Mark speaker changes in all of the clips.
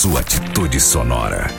Speaker 1: sua atitude sonora.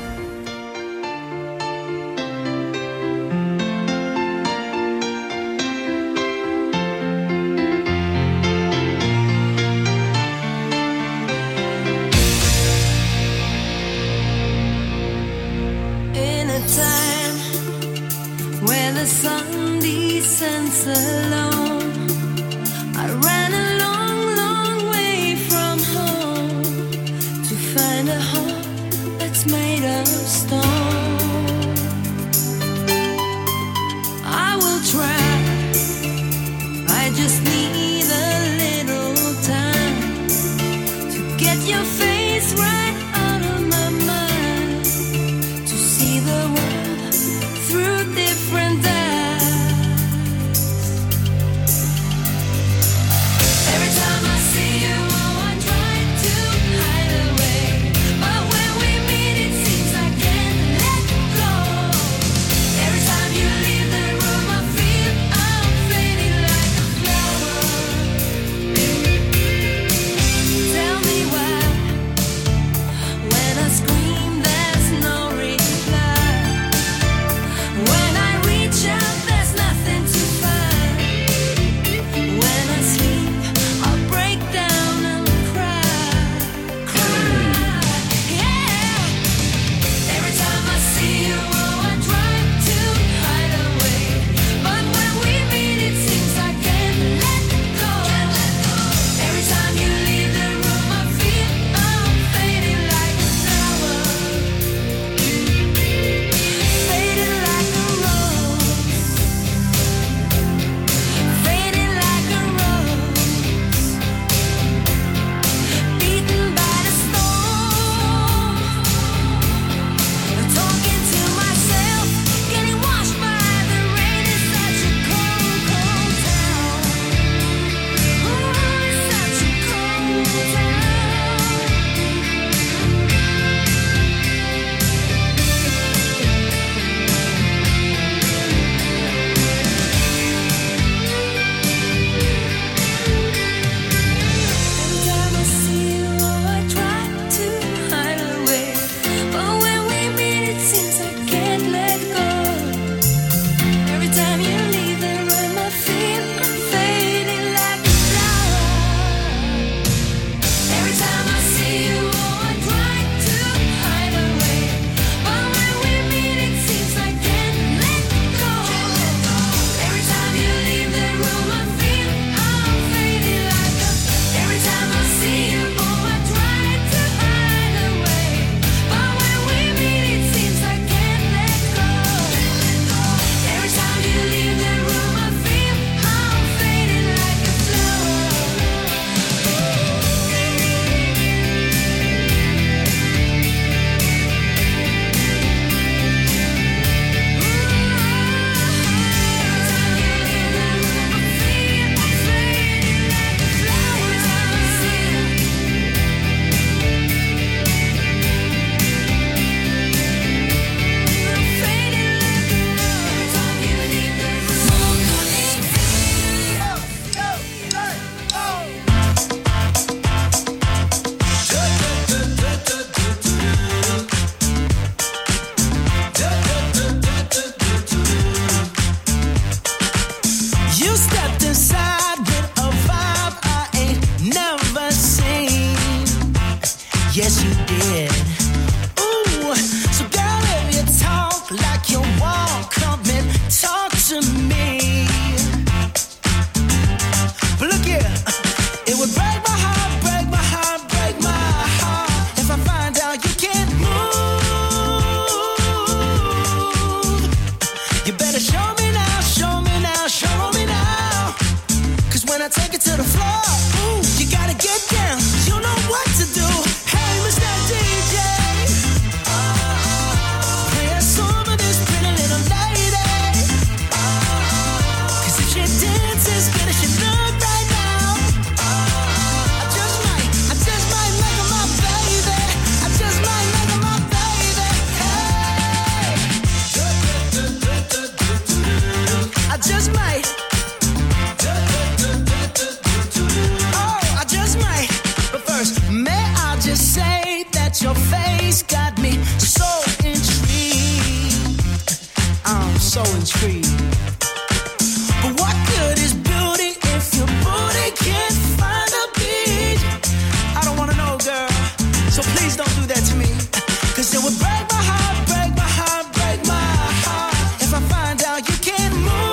Speaker 2: But what good is beauty if your booty can't find a beat? I don't wanna know, girl, so please don't do that to me. Cause it would break my heart, break my heart, break my heart if I find out you can't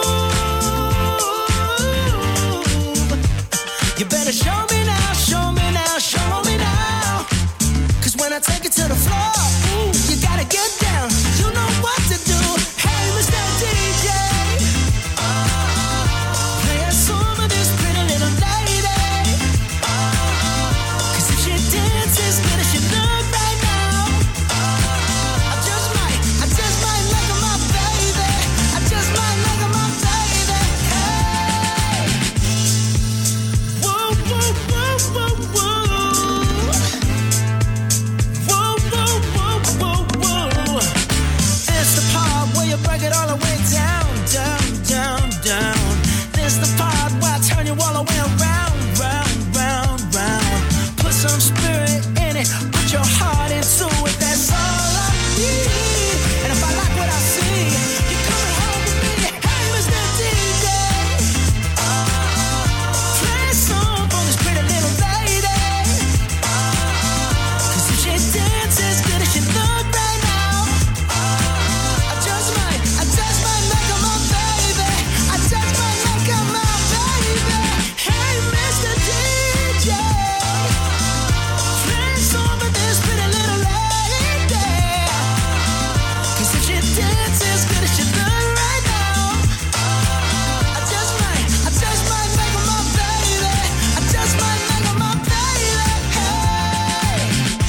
Speaker 2: move. You better show me now, show me now, show me now. Cause when I take it to the floor, ooh, you gotta get down. You know what to do. Hey, Mr. DJ, play a song of this pretty little lady. Cause if she dances good as she look right now, I just might like her, my baby. I just might like her, my baby. Hey, whoa, whoa, whoa, whoa, whoa. Whoa, whoa, whoa, whoa, whoa. It's the part where you break it all the way down, down, down, down. It's the part where I turn you all the way around, round, round, round. Put some spirit in it, put your heart into it. That's all I need. And if I like what I see, you're coming home with me. Hey, Mr. DJ, play a song for this pretty little lady. Cause if she dances good as she look right now, I just might make her my baby. I just might make her my baby. Hey, Mr. DJ, play a song for this pretty little lady. Cause if she dances good as she look right now, I just might make her my baby. I just might make her my baby. Hey,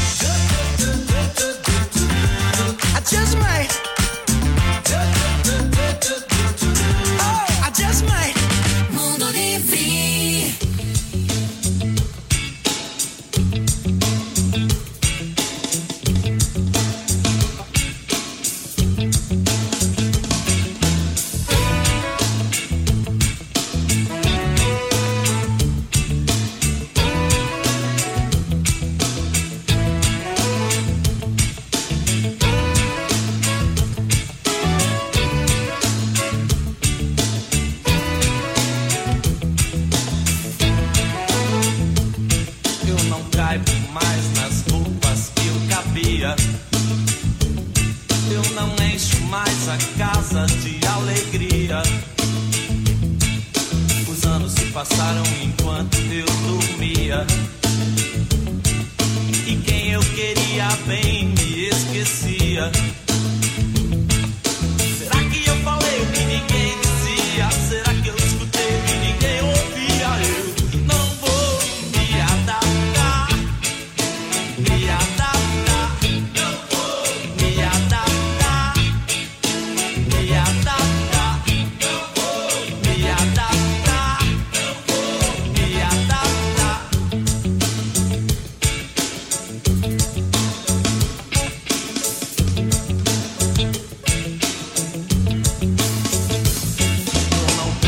Speaker 2: I just might. Oh, I just might. Mundo Livre.
Speaker 3: Eu não caibo mais nas roupas que eu cabia. Eu não encho mais a casa de alegria. Os anos se passaram enquanto eu dormia. E quem eu queria bem me esquecia. Será que eu falei o que ninguém dizia? Será que eu escutei o que ninguém ouvia? Eu não vou me adaptar, me adaptar. Não vou me adaptar, me adaptar. Não vou me adaptar, não vou me adaptar. Eu não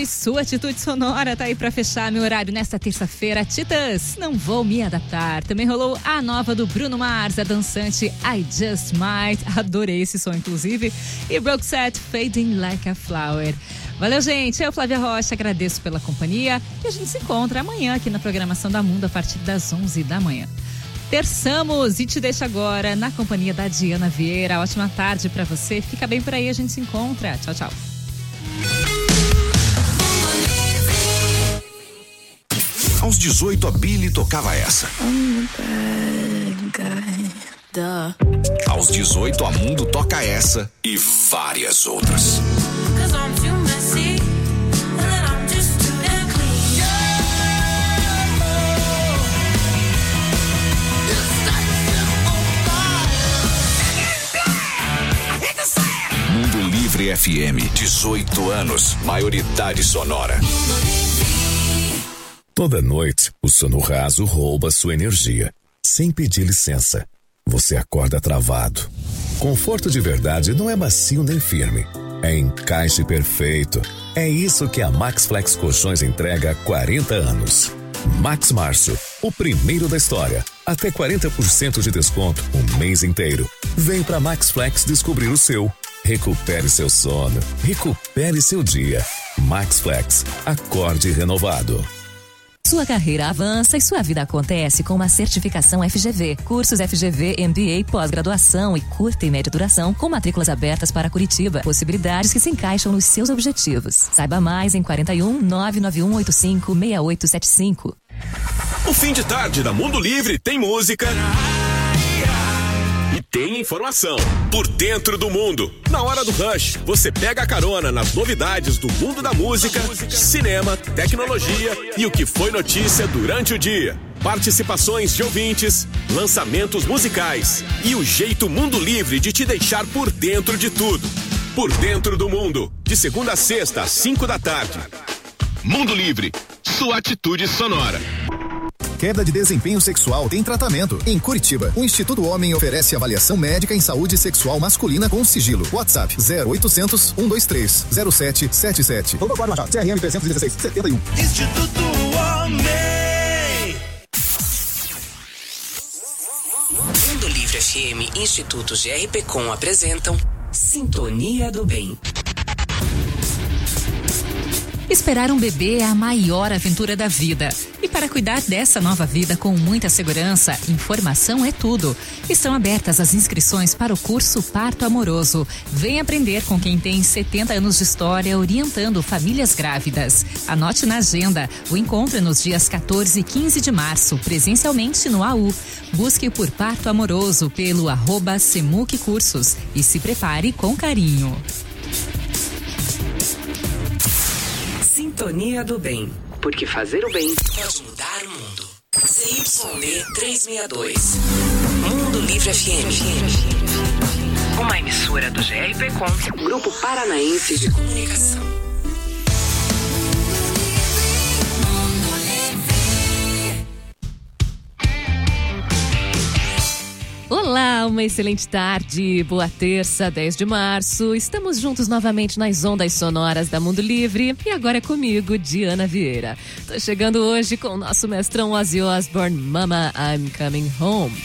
Speaker 4: Live, sua atitude sonora tá aí pra fechar meu horário nesta terça-feira. Titãs, não vou me adaptar. Também rolou a nova do Bruno Mars, a dançante I Just Might. Adorei esse som, inclusive. E Roxette, Fading Like a Flower. Valeu, gente. Eu, Flávia Rocha, agradeço pela companhia. E a gente se encontra amanhã aqui na programação da Mundo a partir das 11 da manhã. Terçamos e te deixo agora na companhia da Diana Vieira. Ótima tarde pra você. Fica bem por aí, a gente se encontra. Tchau, tchau.
Speaker 1: Aos 18, a Billy tocava essa. Aos 18, a Mundo toca essa e várias outras. Mundo Livre FM, 18 anos, maioridade sonora.
Speaker 5: Toda noite, o sono raso rouba sua energia, sem pedir licença. Você acorda travado. Conforto de verdade não é macio nem firme. É encaixe perfeito. É isso que a Max Flex Colchões entrega há 40 anos. Max Março, o primeiro da história. Até 40% de desconto um mês inteiro. Vem pra Max Flex descobrir o seu. Recupere seu sono. Recupere seu dia. Max Flex, acorde renovado.
Speaker 6: Sua carreira avança e sua vida acontece com uma certificação FGV. Cursos FGV, MBA, pós-graduação e curta e média duração com matrículas abertas para Curitiba. Possibilidades que se encaixam nos seus objetivos. Saiba mais em 41 99185 6875.
Speaker 7: O fim de tarde da Mundo Livre tem música e tem informação. Por dentro do mundo. Na hora do rush, você pega a carona nas novidades do mundo da música, cinema, tecnologia e o que foi notícia durante o dia. Participações de ouvintes, lançamentos musicais e o jeito Mundo Livre de te deixar por dentro de tudo. Por dentro do mundo, de segunda a sexta às 5 da tarde. Mundo Livre, sua atitude sonora.
Speaker 8: Queda de desempenho sexual tem tratamento. Em Curitiba, o Instituto Homem oferece avaliação médica em saúde sexual masculina com sigilo. WhatsApp 0800 123 0777. Doutor Cláudio Machado, CRM 316 71.
Speaker 2: Instituto Homem.
Speaker 9: Mundo Livre FM, Instituto GRPcom apresentam Sintonia do Bem.
Speaker 4: Esperar um bebê é a maior aventura da vida. E para cuidar dessa nova vida com muita segurança, informação é tudo. Estão abertas as inscrições para o curso Parto Amoroso. Vem aprender com quem tem 70 anos de história orientando famílias grávidas. Anote na agenda. O encontro é nos dias 14 e 15 de março, presencialmente no AU. Busque por Parto Amoroso pelo @Semuc Cursos e se prepare com carinho.
Speaker 9: Sintonia do Bem. Porque fazer o bem pode mudar o mundo. CYD 362. Mundo Livre FM. Uma emissora do GRPcom, Grupo Paranaense de Comunicação.
Speaker 6: Olá, uma excelente tarde, boa terça, 10 de março. Estamos juntos novamente nas ondas sonoras da Mundo Livre e agora é comigo, Diana Vieira. Tô chegando hoje com o nosso mestrão Ozzy Osbourne, Mama, I'm Coming Home.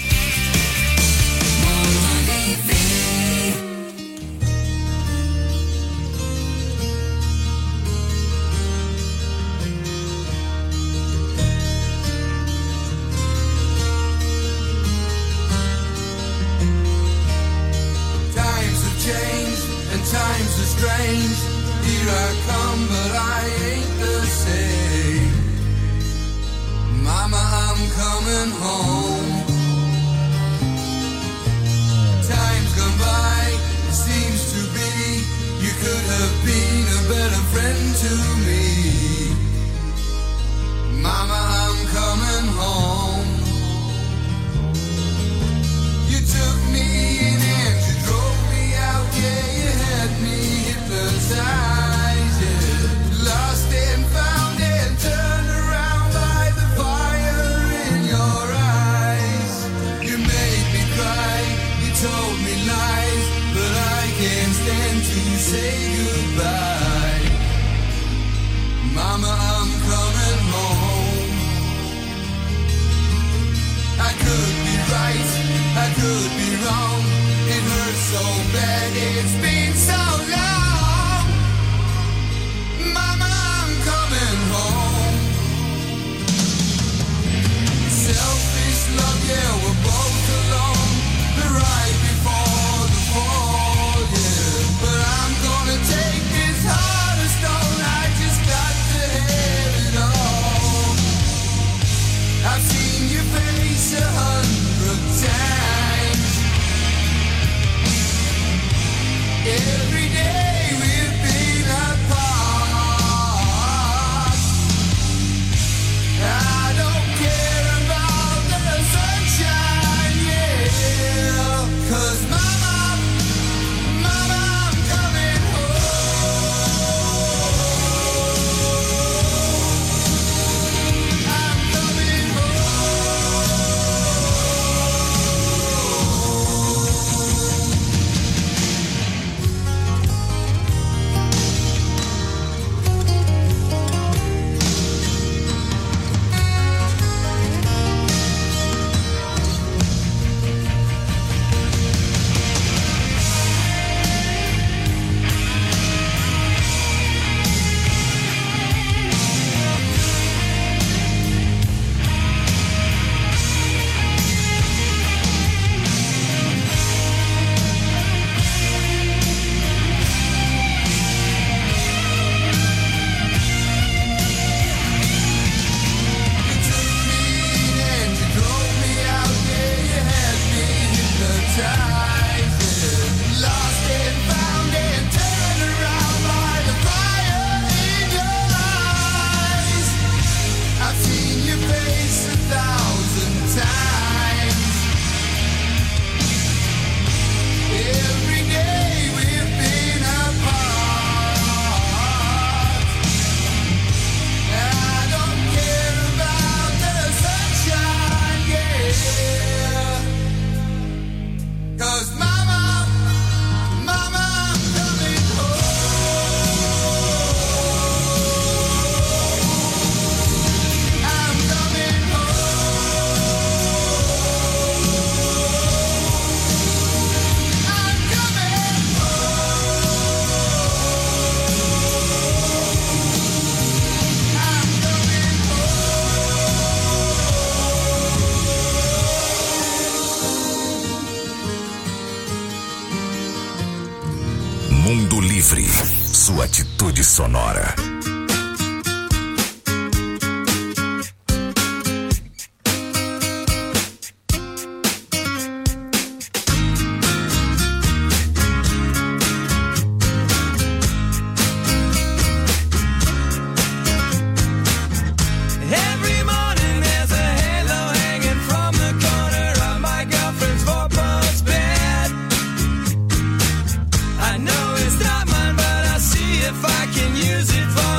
Speaker 3: Times are strange. Here I come, but I ain't the same. Mama, I'm coming home. Time's gone by, it seems to be. You could have been a better friend to me. Mama, I'm coming home. You took me in and you drove me out, yeah. Lost and found and turned around by the fire in your eyes. You made me cry, you told me lies, but I can't stand to say goodbye.
Speaker 2: so bad, it's been so long. Mama, I'm coming home. Selfish love, yeah, we're both alone. Right before the fall, yeah. But I'm gonna take this heart of stone. I just got to have it all. I've seen your face 100 times. Every day we've been apart. I don't care about the sunshine, yeah. 'Cause mama, mama, I'm coming home. I'm coming
Speaker 1: Mundo Livre, sua atitude sonora.
Speaker 3: Every morning there's a halo hanging from the corner of my girlfriend's four-post bed. I know it's not mine, but I'll see if I can use it for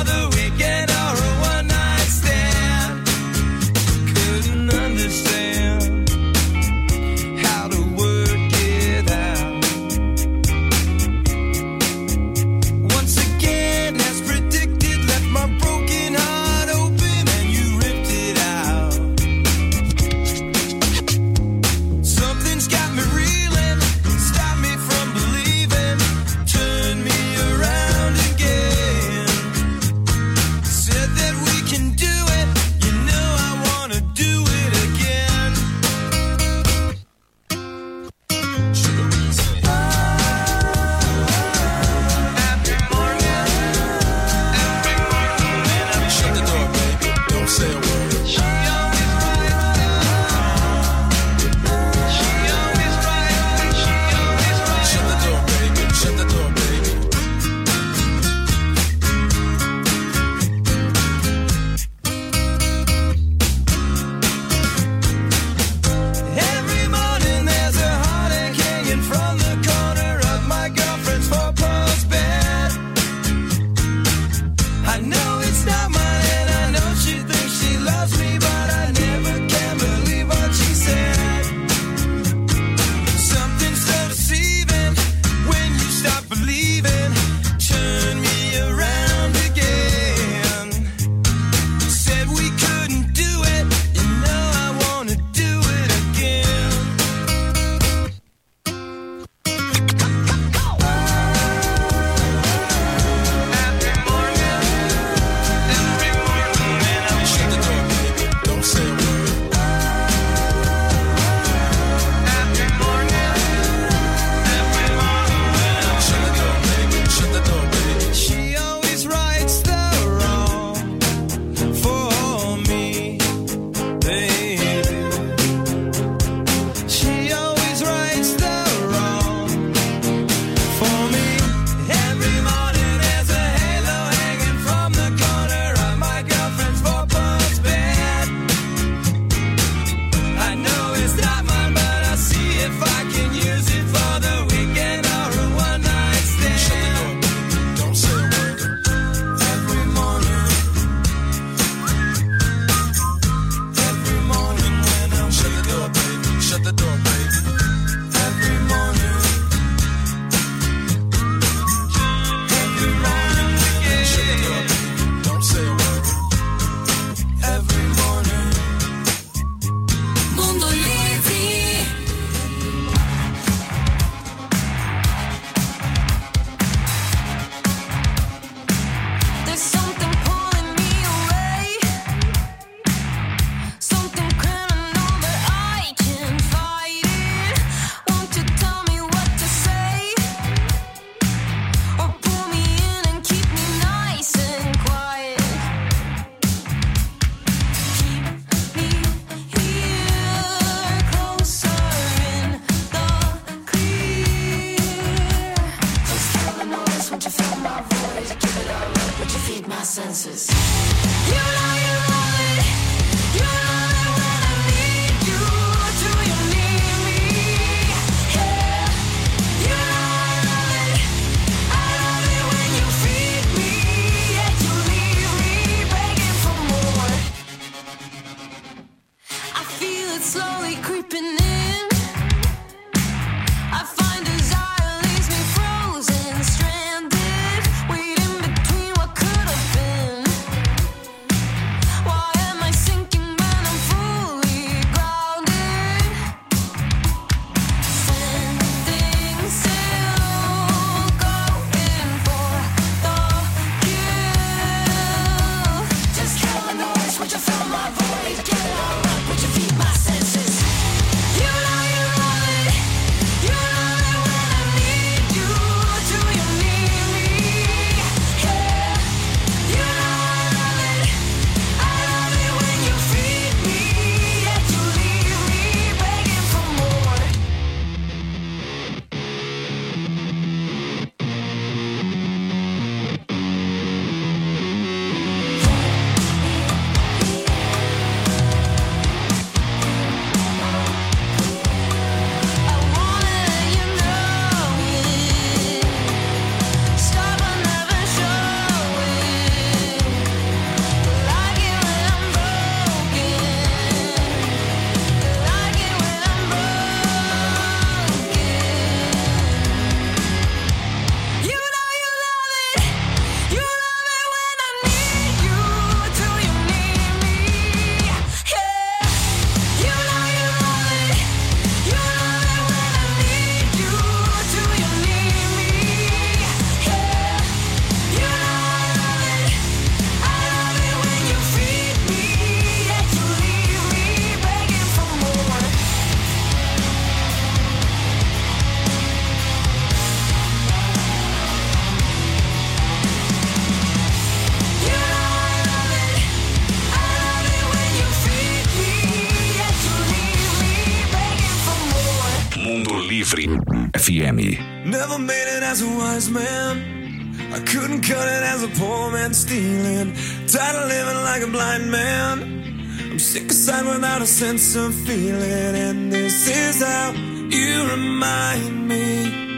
Speaker 2: that's slowly creeping in. I find desire leaves me frozen, stranded, waiting between what could have been. Why am I sinking when I'm fully grounded? Standing still, going for the kill. Just kill the noise, would you fill my void? Get it all up, would you feed my senses? You know you love it. You love it when I need you. Do you need me? Yeah. You know I love it. I love it when you feed me. Yet you leave me begging for more. I wanna let you know it. Stop but never show it. Like it when I'm broken. Like it when I'm broken. You know you love it. You love it when I need you. Do you need me? Yeah. You know you love it. You love it when I need you. Do you need me? Yeah. You know I love it. I love it when you feed me. Yet you leave me begging for more. You know I love it. I love it when you feed me. Yet you leave me begging for more.
Speaker 1: Mundo Livre FM.
Speaker 3: Never made it as a wise man. I couldn't cut it as a poor man stealing. Tired of living like a blind man. I'm sick aside without a sense of feeling. And this is how you remind me.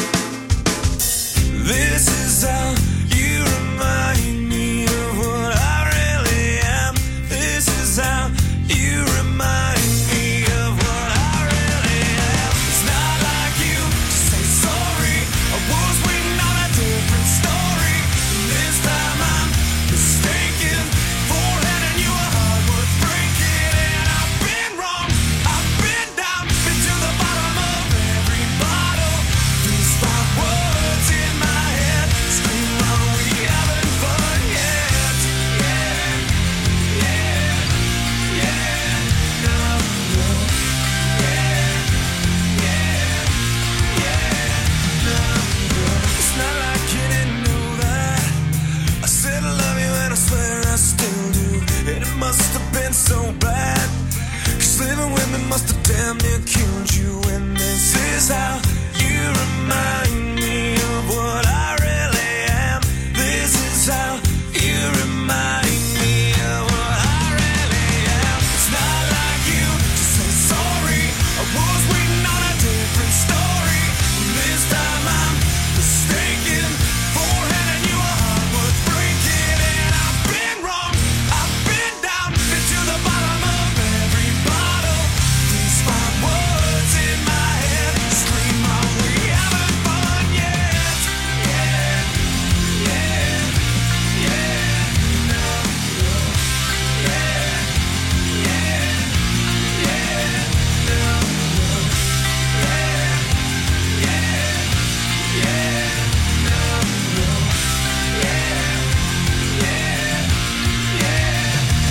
Speaker 3: This is how you remind me of what I really am. This is how you remind me of what I really am. It's not like you to say sorry. I was waiting on a different story. This time I'm mistaken for handing you a heart worth breaking. And I've been wrong, I've been down, been to the bottom of every bottle. These five words in my head scream, are we having fun yet? Yeah, yeah, yeah, no, no, yeah, yeah, yeah, no, no. It's not like you didn't know that. I said I love you and I swear I still do. And it must have been so bad, 'cause living with me must have damn near killed you. And this is how you remind me of what I really am. This is how you remind me of what I really am. It's not like you to say sorry. I was waiting on a different story. This time I'm mistaken for handing you a heart worth breaking. And I've been wrong, I've been down, been to the bottom of every bottle. These five words in my head scream, are we having fun yet? Yeah, yeah, yeah, no, no, yeah, yeah, yeah, no, no, yeah, yeah, yeah, no, no, yeah, yeah, yeah,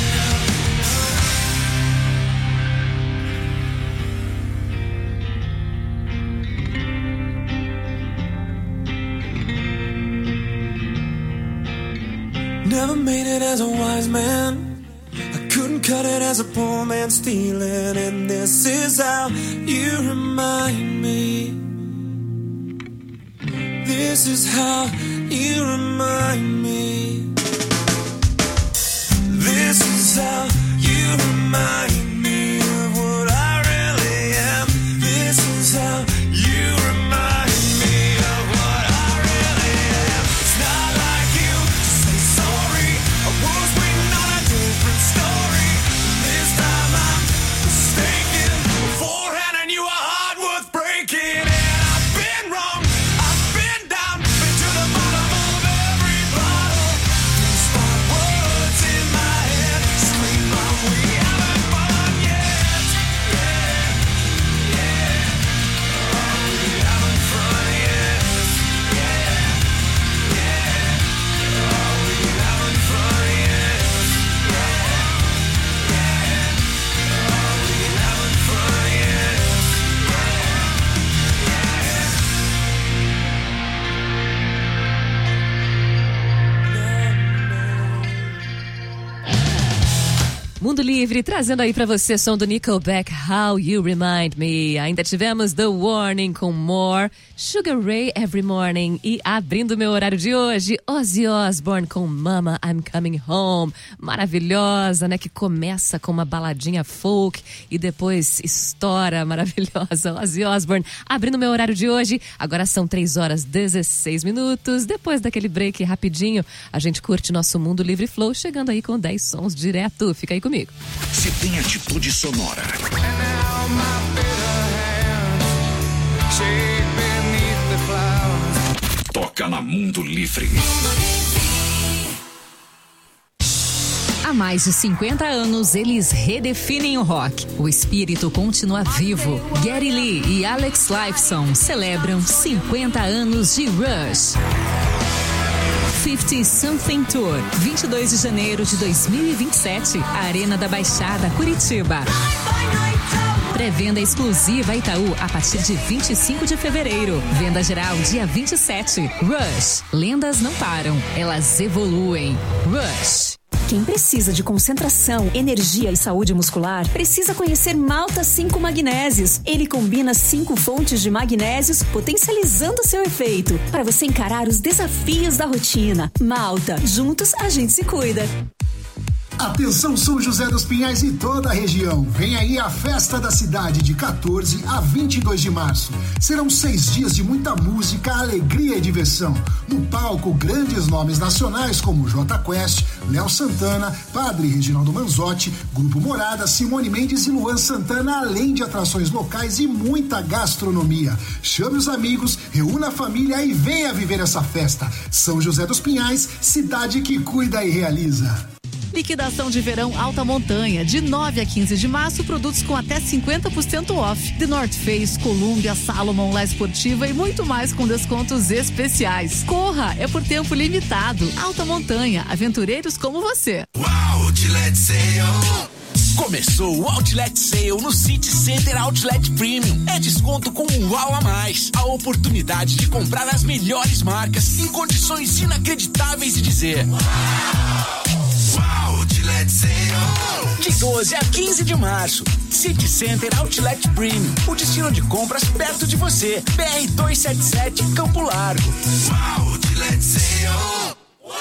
Speaker 3: Never made it as a wise man. I couldn't cut it as a poor man stealing. And this is how you remind me. This is how you remind me. This is how you remind me of what I really am. This is how you remind me of what I really am. It's not like you to say sorry. I was waiting on a different story. This time I'm mistaken.
Speaker 6: Livre, trazendo aí pra você som do Nickelback, How You Remind Me. Ainda tivemos The Warning com More, Sugar Ray Every Morning e abrindo meu horário de hoje, Ozzy Osbourne com Mama I'm Coming Home. Maravilhosa, né? Que começa com uma baladinha folk e depois estoura, maravilhosa. Ozzy Osbourne abrindo meu horário de hoje. Agora são 3h16. Depois daquele break rapidinho, a gente curte nosso Mundo Livre Flow, chegando aí com 10 sons direto. Fica aí comigo.
Speaker 1: Se tem atitude sonora. Toca na Mundo Livre.
Speaker 4: Há mais de 50 anos, eles redefinem o rock. O espírito continua vivo. Geddy Lee e Alex Lifeson celebram 50 anos de Rush. 50 Something Tour, 22 de janeiro de 2027, Arena da Baixada, Curitiba. Pré-venda exclusiva Itaú a partir de 25 de fevereiro. Venda geral dia 27. Rush. Lendas não param, elas evoluem. Rush.
Speaker 10: Quem precisa de concentração, energia e saúde muscular, precisa conhecer Malta 5 Magnésios. Ele combina 5 fontes de magnésios, potencializando seu efeito, para você encarar os desafios da rotina. Malta, juntos a gente se cuida.
Speaker 11: Atenção São José dos Pinhais e toda a região. Vem aí a Festa da Cidade de 14 a 22 de março. Serão 6 dias de muita música, alegria e diversão. No palco, grandes nomes nacionais como Jota Quest, Léo Santana, Padre Reginaldo Manzotti, Grupo Morada, Simone Mendes e Luan Santana, além de atrações locais e muita gastronomia. Chame os amigos, reúna a família e venha viver essa festa. São José dos Pinhais, cidade que cuida e realiza.
Speaker 12: Liquidação de verão Alta Montanha, de 9 a 15 de março, produtos com até 50% off. The North Face, Columbia, Salomon, La Esportiva e muito mais com descontos especiais. Corra, é por tempo limitado. Alta Montanha, aventureiros como você.
Speaker 1: Uau, Outlet Sale! Começou o Outlet Sale no City Center Outlet Premium. É desconto com um uau a mais. A oportunidade de comprar as melhores marcas em condições inacreditáveis e dizer... Uau, Outlet Sale! De 12 a 15 de março. City Center Outlet Premium. O destino de compras perto de você. BR 277, Campo Largo. Uau, Outlet Sale!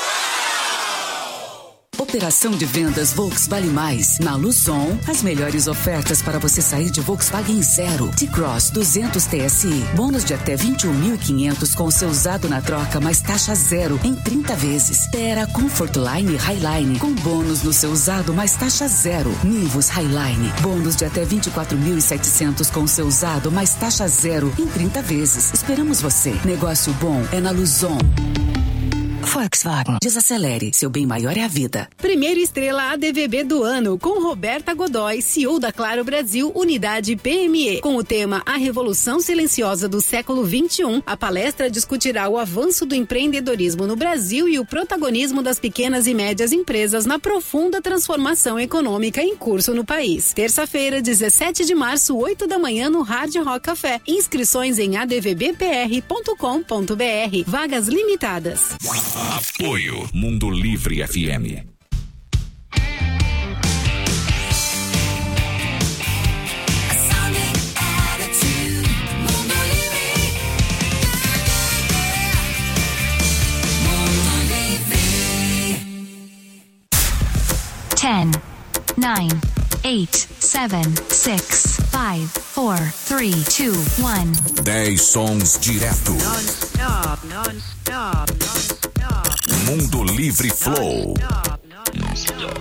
Speaker 13: Operação de vendas Volkswagen Mais. Na Luzon, as melhores ofertas para você sair de Volkswagen zero. T-Cross 200 TSI. Bônus de até 21.500 com o seu usado na troca, mais taxa zero em 30 vezes. Terra Comfortline Highline. Com bônus no seu usado, mais taxa zero. Nivus Highline. Bônus de até 24.700 com o seu usado, mais taxa zero em 30 vezes. Esperamos você. Negócio bom é na Luzon. Volkswagen. Desacelere. Seu bem maior é a vida.
Speaker 14: Primeira estrela ADVB do ano, com Roberta Godoy, CEO da Claro Brasil, Unidade PME. Com o tema A Revolução Silenciosa do Século XXI, a palestra discutirá o avanço do empreendedorismo no Brasil e o protagonismo das pequenas e médias empresas na profunda transformação econômica em curso no país. Terça-feira, 17 de março, 8 da manhã, no Hard Rock Café. Inscrições em advbpr.com.br. Vagas limitadas.
Speaker 1: Apoio Mundo Livre FM.
Speaker 15: Ten, 9, 8, 7, 6, 5, 4, 3, 2, 1.
Speaker 1: 10 sons direto.
Speaker 15: Non-stop, non-stop, non-stop.
Speaker 1: Mundo Livre Flow.
Speaker 15: Non-stop.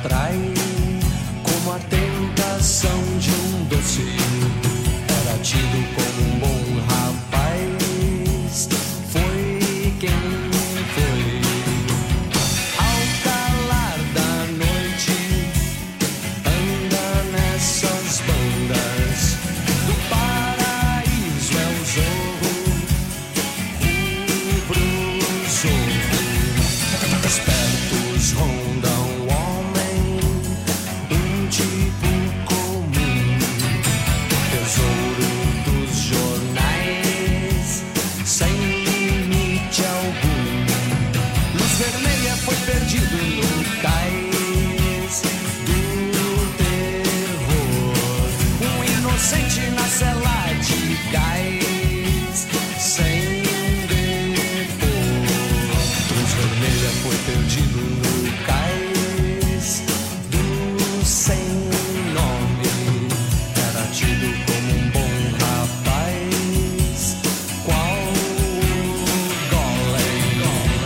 Speaker 3: atrai como a tentação de um doce. Era tido como um bom rapaz, foi quem foi. Ao calar da noite, anda nessas bandas do paraíso, é o zorro, rubro zorro. Espertos rondam o homem, um tipo comum, tesouro dos jornais, sem limite algum. Luz vermelha foi perdido no cais do terror, um inocente na cela de gás, sem depor. Luz vermelha foi perdido no cais do sem nome. Era tido como um bom rapaz, qual Golem.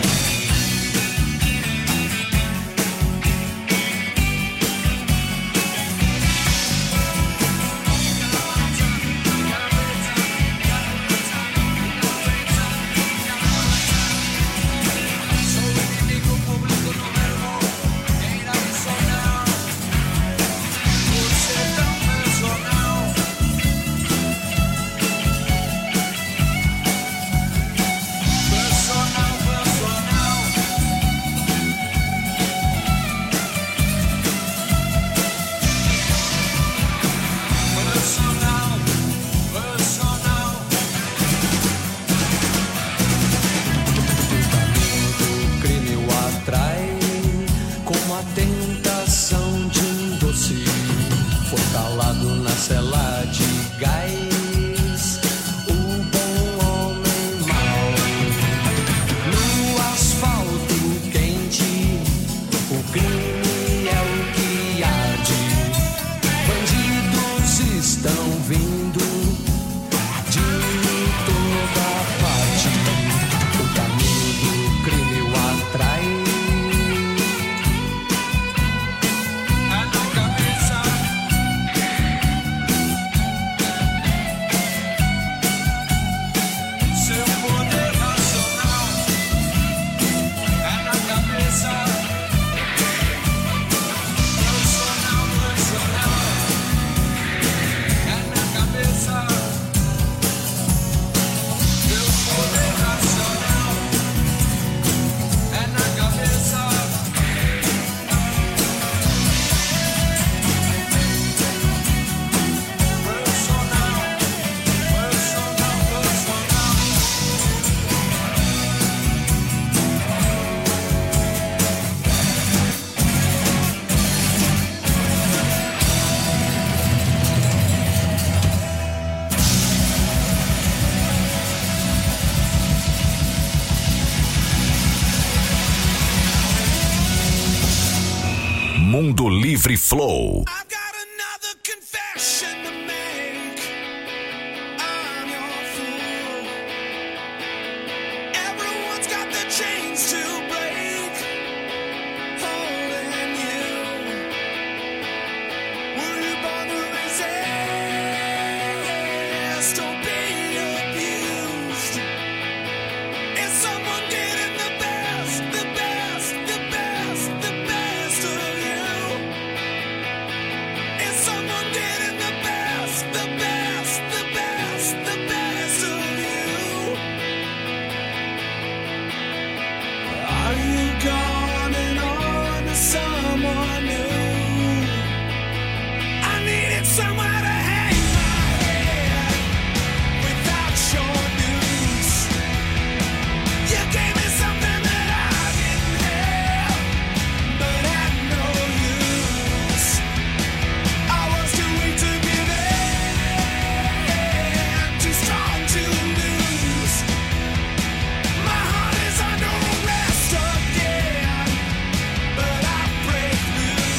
Speaker 3: O crime o atrai como a tentação de um doce. Foi calado na cela de gás o bom homem mau. No asfalto quente, o crime é o que arde. Bandidos estão vindo de toda parte. O caminho do crime o atrai. É na cabeça. Seu poder racional é na cabeça. Racional, racional é na cabeça. Seu poder racional é na cabeça.
Speaker 5: Mundo Livre Flow.
Speaker 2: Everyone's got the chains to break, holding you. Were you born to resist? Don't be abused. Is someone getting the best, the best, the best, the best of you? Is someone getting the best, the best, the best, the best of you? Are you gone and on to someone new? I needed somewhere to hang my head without your news. You gave me something that I didn't have, but had no use. I was too weak to give in, too strong to lose. My heart is under arrest again, but I break loose.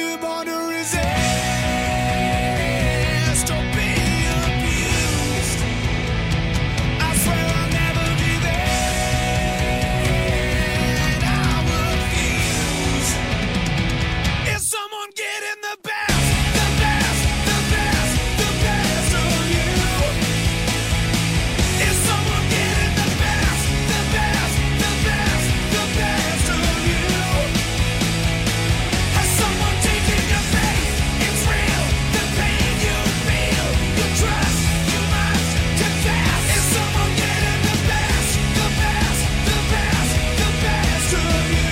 Speaker 2: you're born to resist or be abused. I swear I'll never be there. I refuse. Is someone getting the best, the best, the best, the best of you? Is someone getting the best, the best, the best, the best of you? Has someone taken your faith? It's real. The pain you feel, you trust, you must confess. Is someone getting the best, the best, the best, the best of you?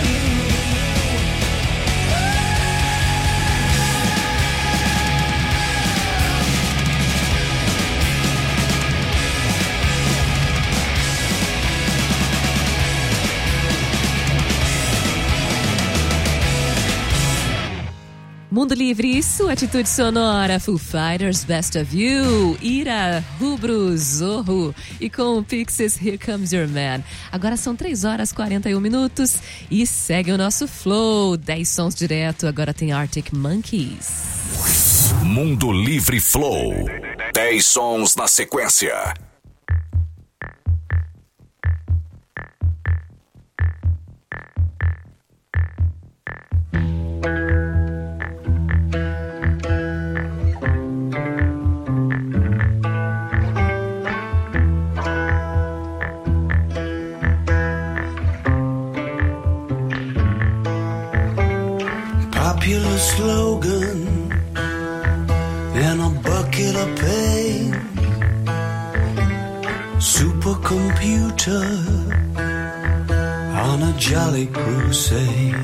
Speaker 6: Mundo Livre e sua atitude sonora. Foo Fighters, Best of You, Ira, Rubro, Zorro e com o Pixies, Here Comes Your Man. Agora são 3h41 e segue o nosso flow. 10 sons direto, agora tem Arctic Monkeys.
Speaker 5: Mundo Livre Flow. 10 sons na sequência.
Speaker 2: Popular slogan and a bucket of pain. Supercomputer on a jolly crusade.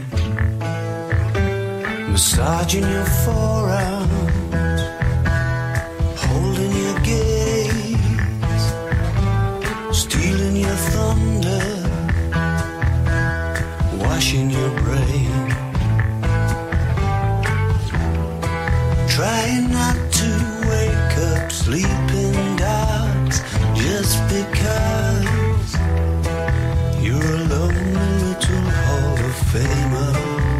Speaker 2: Massaging your forearms, holding your gaze, stealing your thunder, washing your brain. Try not to wake up sleeping dogs just because you're a lonely little Hall of Famer.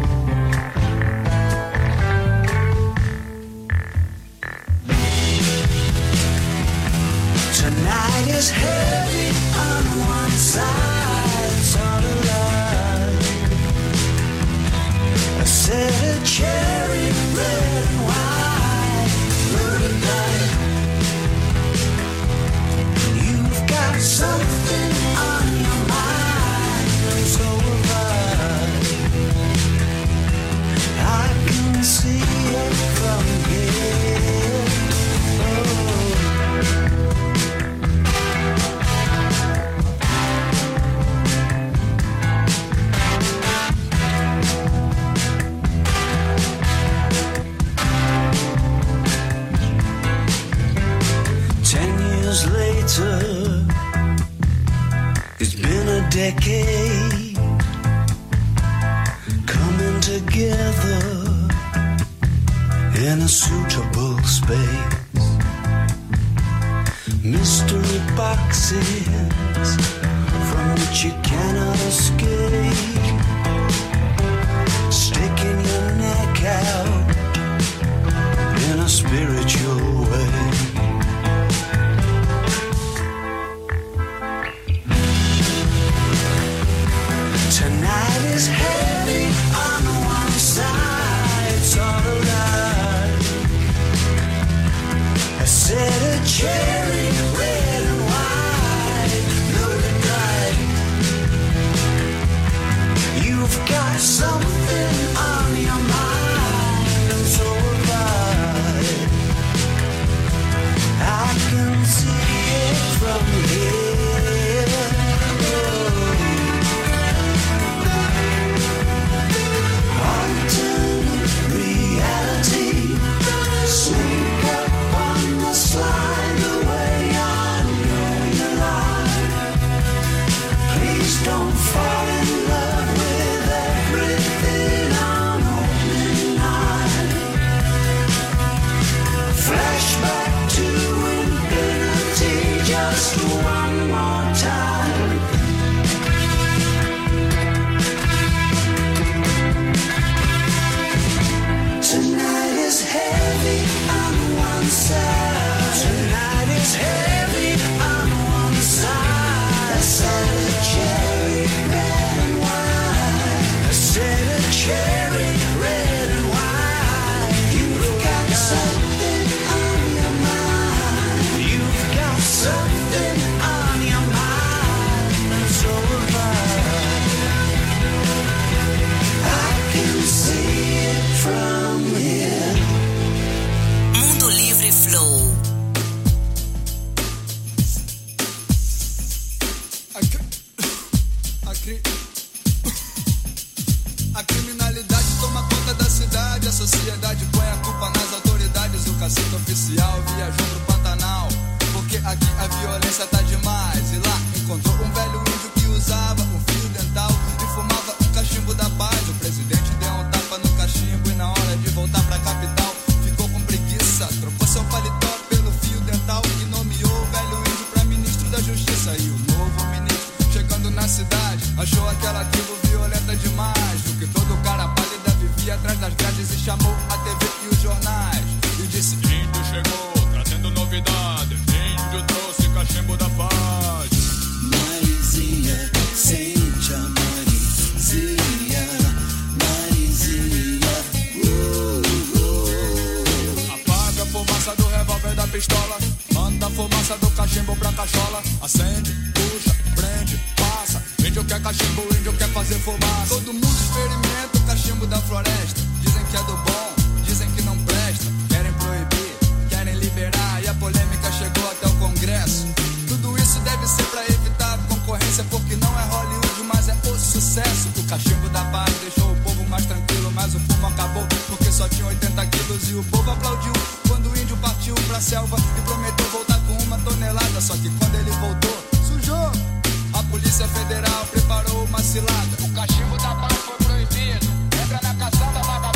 Speaker 2: Tonight is heavy on one side, it's all alive. I said a cherry red and white. You've got something on your mind, so have I can see it from here. Oh. 10 years later, it's been a decade coming together in a suitable space. Mystery boxes from which you cannot escape, sticking your neck out in a spiritual way. Tonight is heavy on one side, it's all alive. I said a cherry red and white, loaded bright. You've got something on your mind, is heavy on one side. Tonight is heavy on one side. I said a cherry, red and wine. I said a cherry, red and wine. You've got something on your mind. You've got something on your mind. And so have I can see it from here.
Speaker 9: Mundo Livre Flow.
Speaker 16: A criminalidade toma conta da cidade. A sociedade põe a culpa nas autoridades. O cacique oficial viajou pro Pantanal, porque aqui a violência tá demais. E lá encontrou um velho índio que usava um fio dental e fumava um cachimbo da paz. O presidente deu um tapa no cachimbo e na hora de voltar pra capital ficou com preguiça. Trocou seu paletó pelo fio dental e nomeou o velho índio pra ministro da justiça. E o novo ministro, chegando na cidade, achou aquela tribo violenta demais. Viu que todo cara pálida vivia atrás das grades e chamou a TV e os jornais. E disse: índio chegou, trazendo novidade. Índio trouxe cachimbo da paz.
Speaker 2: Marizinha, sente a Marizinha, Marizinha.
Speaker 16: Apaga a fumaça do revólver da pistola, manda a fumaça do cachimbo pra cachola. Acende, puxa, prende, passa. Índio quer cachimbo, índio quer fazer fumaça. Todo mundo experimenta o cachimbo da floresta. Dizem que é do bom, dizem que não presta. Querem proibir, querem liberar. E a polêmica chegou até o Congresso. Tudo isso deve ser pra evitar concorrência, porque não é Hollywood, mas é o sucesso. O cachimbo da paz deixou o povo mais tranquilo, mas o fumo acabou, porque só tinha 80 quilos. E o povo aplaudiu quando o índio partiu pra selva e prometeu voltar com 1 tonelada. Só que quando ele voltou, sujou. A Polícia Federal preparou uma cilada. O cachimbo da paz foi proibido. Entra na caçada, vagabundo.